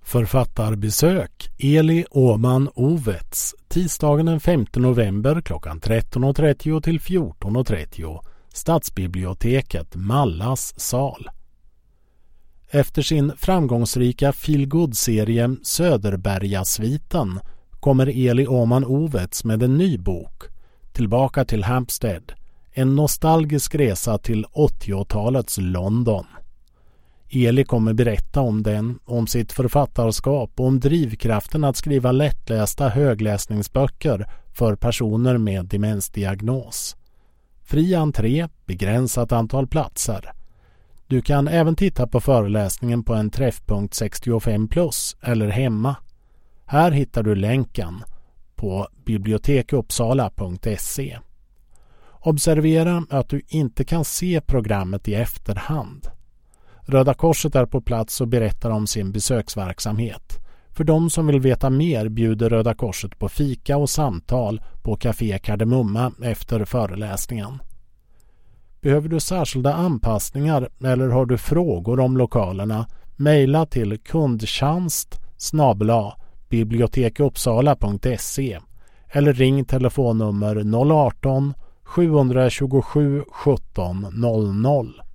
Författarbesök Eli Åman Ovets tisdagen den 5 november klockan 13.30 till 14.30 Stadsbiblioteket Mallas sal. Efter sin framgångsrika feelgood-serie Söderbergasviten kommer Eli Åman Ovets med en ny bok, Tillbaka till Hampstead, en nostalgisk resa till 80-talets London. Eli kommer berätta om den, om sitt författarskap och om drivkraften att skriva lättlästa högläsningsböcker för personer med demensdiagnos. Fri entré, begränsat antal platser. Du kan även titta på föreläsningen på en träffpunkt 65+ eller hemma. Här hittar du länken på bibliotekupsala.se. Observera att du inte kan se programmet i efterhand. Röda Korset är på plats och berättar om sin besöksverksamhet. För de som vill veta mer bjuder Röda Korset på fika och samtal på Café Kardemumma efter föreläsningen. Behöver du särskilda anpassningar eller har du frågor om lokalerna, mejla till kundtjänst@bibliotekupsala.se eller ring telefonnummer 018 727 17 00.